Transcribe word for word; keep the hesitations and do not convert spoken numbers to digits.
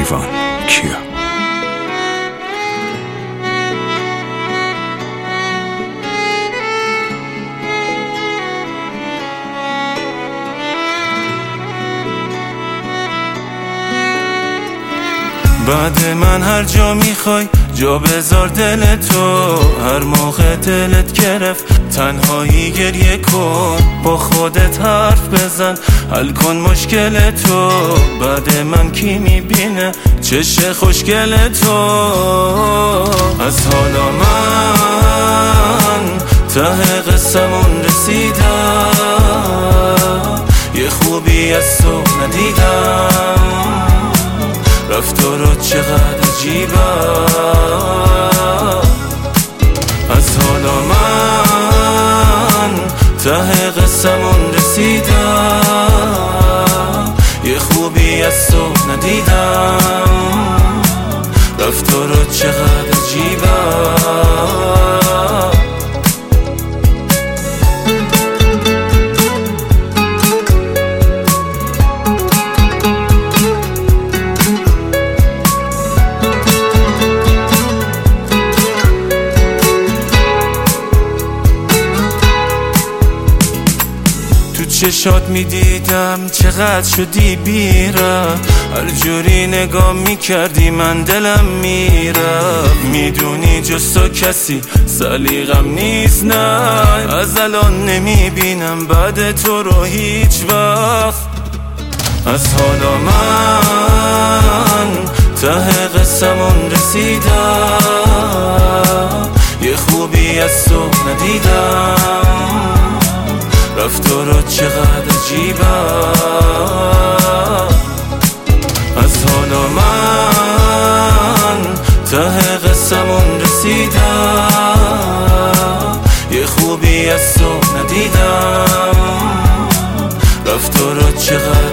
ایوان کیا. بعد من هر جا میخوای جا بذار دل تو، هر موقع دلت گرفت تنهایی گریه کن، با خودت حرف بزن حل کن مشکل تو. بعد من کی میبینه چشه خوشگل تو؟ از حالا من ته قصمون رسیدم، یه خوبی از تو ندیدم، رفتارات چقدر عجیبه. از حالا من ته قصمون رسیدم، یه خوبی از تو ندیدم، رفتارات چقدر عجیبه. چشات میدیدم چقدر شدی بیرم، هر جوری نگاه میکردی من دلم میرم. میدونی جز تو کسی سلیقم نیست، نه از الان نمیبینم بعد تو رو هیچ وقت. از حالا من ته قصمون رسیدم، یه خوبی از تو ندیدم، رفتارات چقدر عجیبه. از حالا من ته قصمون رسیدم، یه خوبی از تو ندیدم، رفتارات چقدر